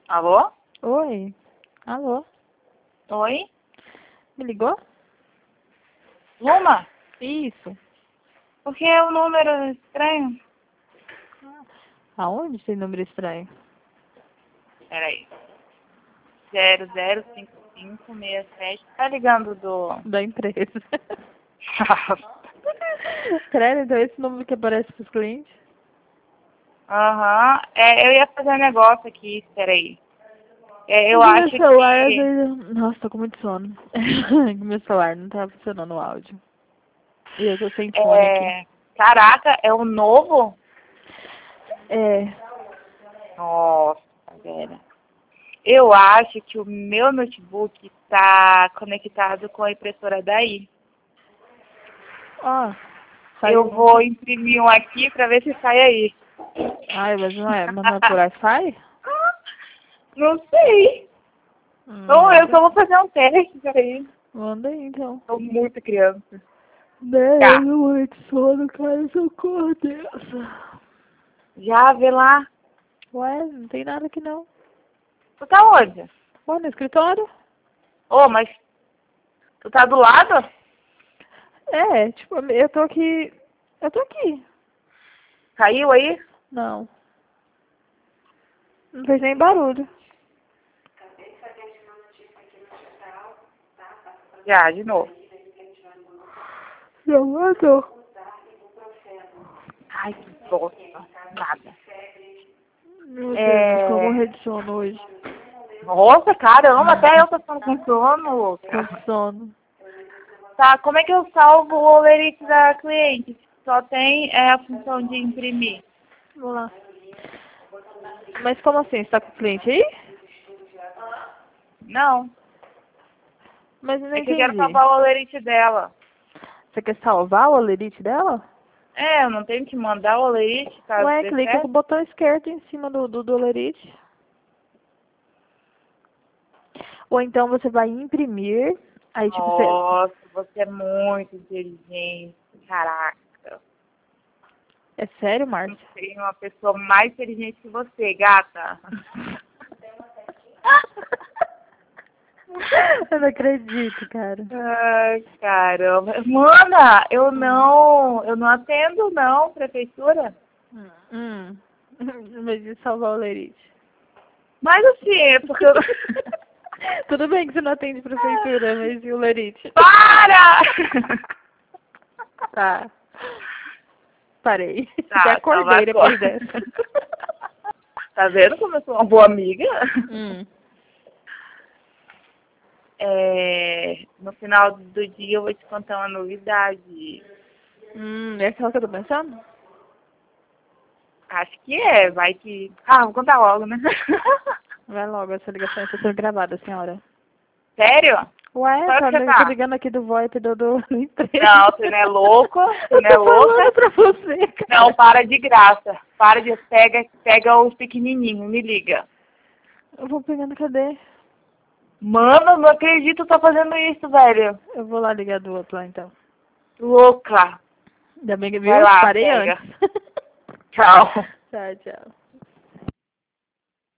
Alô? Oi. Alô? Oi? Me ligou? Luma? Isso. Por que o número é estranho? Aonde tem número estranho? Peraí. 005567. Tá ligando do... Da empresa. Credo, então esse número que aparece pros clientes? Aham. É, eu ia fazer um negócio aqui, peraí. Eu Meu acho celular, às que... vezes... Nossa, tô com muito sono. Meu celular não tá funcionando o áudio. E eu tô sem fone aqui. Caraca, é o novo? É. Nossa, velho. Eu acho que o meu notebook tá conectado com a impressora daí. Ó. Eu vou imprimir um aqui pra ver se sai aí. Ai, mas não é por Wi-Fi? Não sei. Então eu Manda. só vou fazer um teste, peraí. Manda aí, então. Sou muito criança. Né, eu Tá. não morro de sono, cara. Socorro, Deus. Já vê lá. Ué, não tem nada aqui não. Tu tá onde? Ué, no escritório? Ô, mas tu tá do lado? É, tipo, eu tô aqui. Eu tô aqui. Caiu aí? Não. Não fez nem barulho. Já, de novo. Não mandou. Ai, que bosta. Nada. Meu Deus, tô morrendo de sono hoje. Nossa, caramba, até eu tô ficando com sono. Com sono. Tá, como é que eu salvo o Olerite da cliente? Só tem a função de imprimir. Vamos lá. Mas como assim? Você tá com o cliente aí? Não, Mas eu não é que eu quero entendi. salvar o Olerite dela. Você quer salvar o Olerite dela? É, eu não tenho que mandar o Olerite caso Ué, dê clica com o certo. botão esquerdo em cima do Olerite. Ou então você vai imprimir. Aí tipo, você. Nossa, você é muito inteligente. Caraca. É sério, Não Márcia? tem uma pessoa mais inteligente que você, gata. Eu não acredito, cara. Ai, caramba. Mana, eu não atendo não, prefeitura. Hum. Mas de salvar o Lerite. Mas assim, é porque eu... Tudo bem que você não atende prefeitura, mas e o Lerite? Para! Tá. Parei. Até Tá, acordei depois dessa. Tá vendo como eu sou uma boa amiga? No final do dia eu vou te contar uma novidade. É aquela que eu tô pensando? Acho que é, vai que... Ah, vou contar logo, né? Vai logo, essa ligação está sendo gravada, senhora. Sério? Ué, Qual tá, que você tô tá? ligando aqui do VoIP do emprego. Não, você não é louco, você Eu não é tô falando louca. pra você, cara. Não, para de graça. Para de... Pega os pequenininhos, me liga. Eu vou pegando, cadê? Mano, não acredito que tá fazendo isso, velho. Eu vou lá ligar do outro lá, então. Louca. Ainda bem que Vai viu? lá, Parei pega. antes. Tchau. Tchau, tchau.